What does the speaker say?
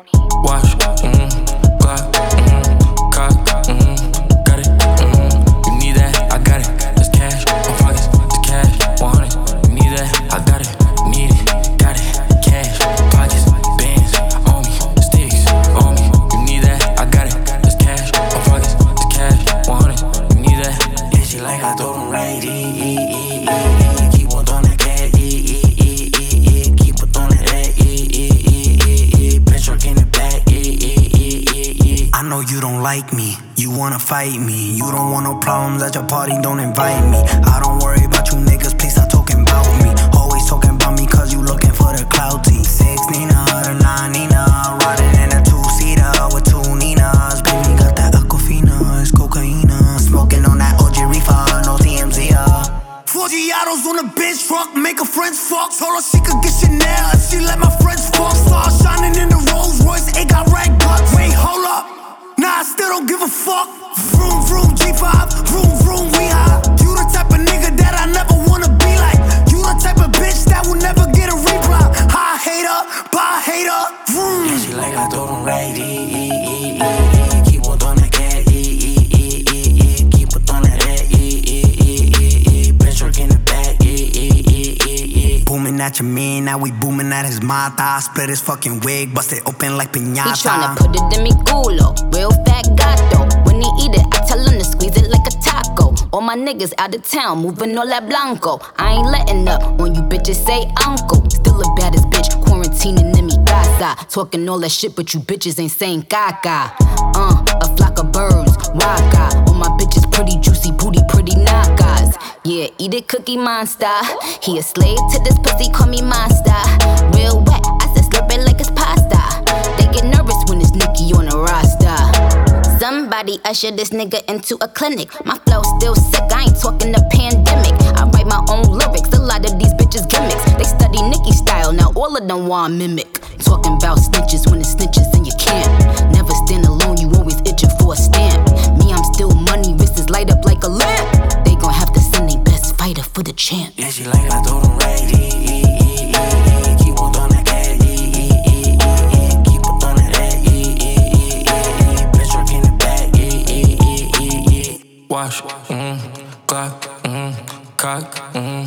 Wash, Glock, cock, got it, you need that, I got it. It's cash, on pockets, it's cash, 100. You need that, I got it, need it, got it. Cash, pockets, bands, on me, sticks, on me. You need that, I got it. It's cash, on pockets, it's cash, 100. You need that. Yeah, she like I told him right, keep on throwing that cat, keep on throwing that, bitch work in the back, I know you don't like me, you wanna fight me. You don't want no problems at your party, don't invite me. I don't worry about you niggas, please stop talking about me. Always talking about me cause you looking for the clout team. 6 Nina, or 9 Nina, riding in a 2-seater with 2 Ninas. Baby got that Aquafina, it's cocaine. Smoking on that OG reefer, no TMZ. 4 Giottos on the bench truck, make her friends fuck. Told her she could get Chanel if she let my friends fuck. Stars shining in the Rolls Royce, it got rag bucks. Wait, hold up, nah, I still don't give a fuck. Vroom, vroom, G5, vroom, vroom, we high. You the type of nigga that I never wanna be like. You the type of bitch that will never get a reply. High hater, bye hater, vroom. Yeah, she like I told him right, keep on throwing that cat, keep on throwing that, bitch work in the back, booming at your man, now we booming at his mata. Split his fucking wig, bust it open like piñata. He tryna put it in mi culo, real fat gato. When he eat it, I tell him to squeeze it like a taco. All my niggas out of town, moving all that blanco. I ain't letting up on you bitches, say uncle. Still the baddest bitch, quarantining in me casa. Talking all that shit, but you bitches ain't saying caca. A flock of birds, waka. All my bitches pretty juicy, booty pretty knockas. Yeah, eat it, Cookie Monster. He a slave to this pussy, call me monster. Real wet, I said slurp it like it's pasta. They get nervous when it's Nicki on the roster. Somebody usher this nigga into a clinic. My flow still sick, I ain't talking the pandemic. I write my own lyrics, a lot of these bitches gimmicks. They study Nicki style, now all of them want mimic. Talking about snitches when it's snitches in your camp. Never stand alone, you always itching for a stamp. Me, I'm still money, wrists is light up like a lamp. They gon' have to send their best fighter for the champ. Yeah, she like I told him right, keep on throwing that cat, keep on throwing that, bitch work in the back, Wash, Glock, cock,